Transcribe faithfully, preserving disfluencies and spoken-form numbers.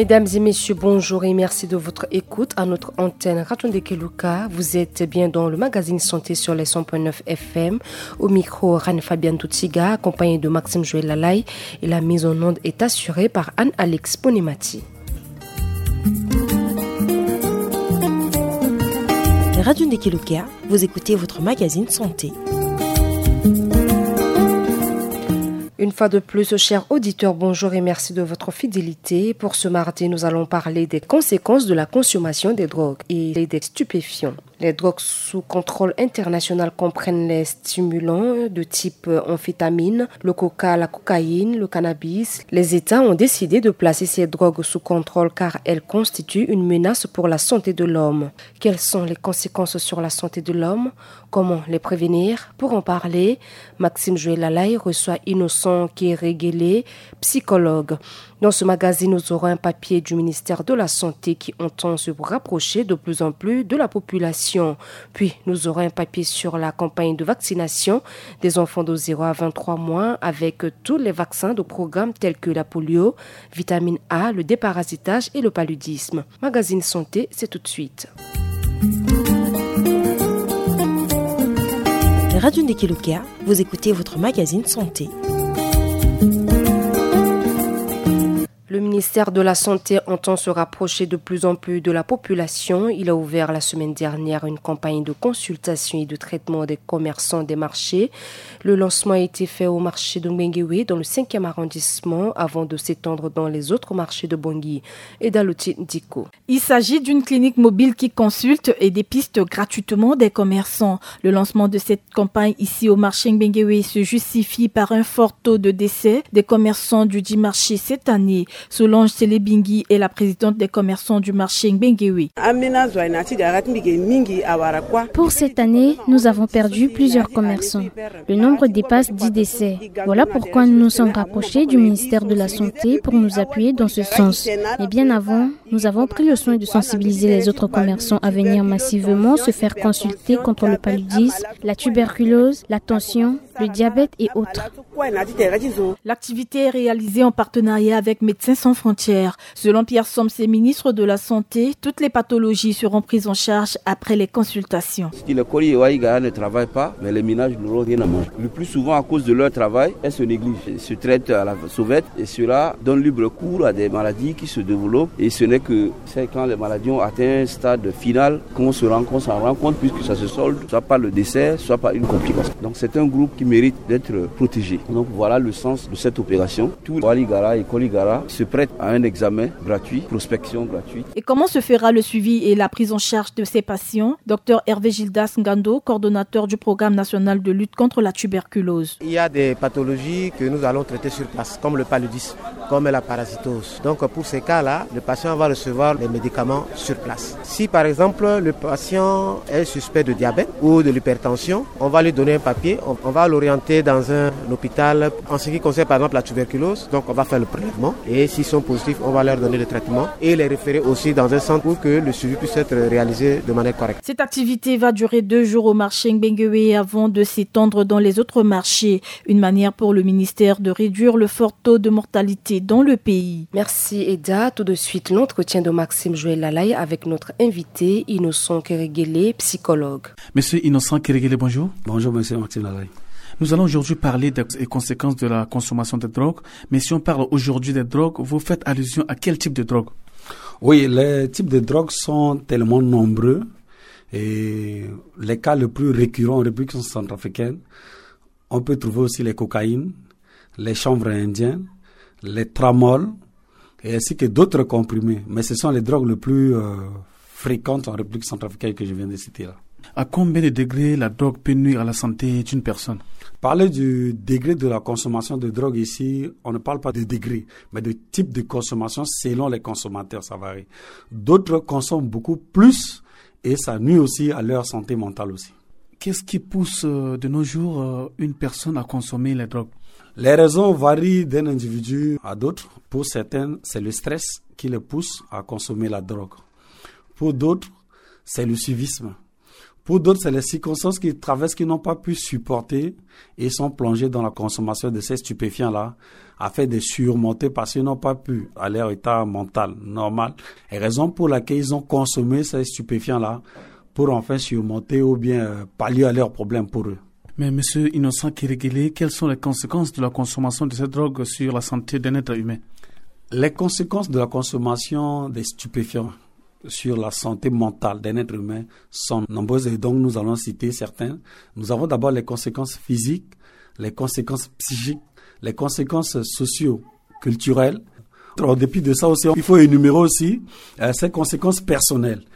Mesdames et messieurs, bonjour et merci de votre écoute à notre antenne Radio Ndekeluka. Vous êtes bien dans le magazine Santé sur les cent point neuf F M. Au micro, Rane Fabian Toutiga, accompagné de Maxime Joël Lalaye. Et la mise en onde est assurée par Anne-Alex Ponemati. Radio Ndekeluka, vous écoutez votre magazine Santé. Une fois de plus, chers auditeurs, bonjour et merci de votre fidélité. Pour ce mardi, nous allons parler des conséquences de la consommation des drogues et des stupéfiants. Les drogues sous contrôle international comprennent les stimulants de type amphétamine, le coca, la cocaïne, le cannabis. Les États ont décidé de placer ces drogues sous contrôle car elles constituent une menace pour la santé de l'homme. Quelles sont les conséquences sur la santé de l'homme? Comment les prévenir? Pour en parler, Maxime Joël Lalaye reçoit Innocent Kéréguélé, psychologue. Dans ce magazine, nous aurons un papier du ministère de la Santé qui entend se rapprocher de plus en plus de la population. Puis, nous aurons un papier sur la campagne de vaccination des enfants de zéro à vingt-trois mois avec tous les vaccins de programme tels que la polio, vitamine A, le déparasitage et le paludisme. Magazine Santé, c'est tout de suite. Radio Ndekeluka, vous écoutez votre magazine Santé. Le ministère de la Santé entend se rapprocher de plus en plus de la population. Il a ouvert la semaine dernière une campagne de consultation et de traitement des commerçants des marchés. Le lancement a été fait au marché de Mbenguewe dans le cinquième arrondissement avant de s'étendre dans les autres marchés de Bangui et d'Aloti Ndiko. Il s'agit d'une clinique mobile qui consulte et dépiste gratuitement des commerçants. Le lancement de cette campagne ici au marché Mbenguewe se justifie par un fort taux de décès des commerçants du dit marché cette année. Solange Selebingui est la présidente des commerçants du marché Mbenguewe. Pour cette année, nous avons perdu plusieurs commerçants. Le nombre dépasse dix décès. Voilà pourquoi nous nous sommes rapprochés du ministère de la Santé pour nous appuyer dans ce sens. Mais bien avant, nous avons pris le soin de sensibiliser les autres commerçants à venir massivement se faire consulter contre le paludisme, la tuberculose, la tension, le diabète et autres. L'activité est réalisée en partenariat avec Médecins sans frontières. Selon Pierre Somsé, ministre de la Santé, toutes les pathologies seront prises en charge après les consultations. Si les colis Waïga ne travaillent pas, mais les ménages n'auront rien à manger. Le plus souvent, à cause de leur travail, elles se négligent. Elles se traitent à la sauvette et cela donne libre cours à des maladies qui se développent. Et ce n'est que c'est quand les maladies ont atteint un stade final qu'on se rend, qu'on s'en rend compte puisque ça se solde soit par le décès, soit par une complication. Donc c'est un groupe qui mérite d'être protégé. Donc voilà le sens de cette opération. Tous les Waligara et Koligara se prêtent à un examen gratuit, prospection gratuite. Et comment se fera le suivi et la prise en charge de ces patients? Docteur Hervé Gildas Ngando, coordonnateur du programme national de lutte contre la tuberculose. Il y a des pathologies que nous allons traiter sur place, comme le paludisme, comme la parasitose. Donc pour ces cas-là, le patient va recevoir les médicaments sur place. Si par exemple le patient est suspect de diabète ou de l'hypertension, on va lui donner un papier, on va l'orienter dans un hôpital. En ce qui concerne par exemple la tuberculose, donc on va faire le prélèvement et s'ils sont positifs, on va leur donner le traitement et les référer aussi dans un centre pour que le suivi puisse être réalisé de manière correcte. Cette activité va durer deux jours au marché Mbenguewe avant de s'étendre dans les autres marchés. Une manière pour le ministère de réduire le fort taux de mortalité dans le pays. Merci Eda. Tout de suite, l'entretien de Maxime Joël Lalaye avec notre invité Innocent Kéréguélé, psychologue. Monsieur Innocent Kéréguélé, bonjour. Bonjour monsieur Maxime Lalaye. Nous allons aujourd'hui parler des conséquences de la consommation de drogue. Mais si on parle aujourd'hui des drogues, vous faites allusion à quel type de drogue? Oui, les types de drogues sont tellement nombreux. Et les cas les plus récurrents en République centrafricaine, on peut trouver aussi les cocaïnes, les chanvres indiennes, les tramols, et ainsi que d'autres comprimés. Mais ce sont les drogues les plus euh, fréquentes en République centrafricaine que je viens de citer là. À combien de degrés la drogue peut nuire à la santé d'une personne? Parler du degré de la consommation de drogue ici, on ne parle pas de degré, mais de type de consommation selon les consommateurs, ça varie. D'autres consomment beaucoup plus et ça nuit aussi à leur santé mentale aussi. Qu'est-ce qui pousse euh, de nos jours euh, une personne à consommer les drogues? Les raisons varient d'un individu à d'autres. Pour certains, c'est le stress qui les pousse à consommer la drogue. Pour d'autres, c'est le suivisme. Pour d'autres, c'est les circonstances qu'ils traversent qui n'ont pas pu supporter et sont plongés dans la consommation de ces stupéfiants-là, afin de surmonter parce qu'ils n'ont pas pu, à leur état mental normal, et raison pour laquelle ils ont consommé ces stupéfiants-là pour enfin surmonter ou bien euh, pallier à leurs problèmes pour eux. Mais Monsieur Innocent Kirigili, quelles sont les conséquences de la consommation de cette drogue sur la santé d'un être humain? Les conséquences de la consommation des stupéfiants sur la santé mentale d'un être humain sont nombreuses et donc nous allons citer certains. Nous avons d'abord les conséquences physiques, les conséquences psychiques, les conséquences socio-culturelles. En dépit de ça aussi, il faut énumérer aussi euh, ces conséquences personnelles.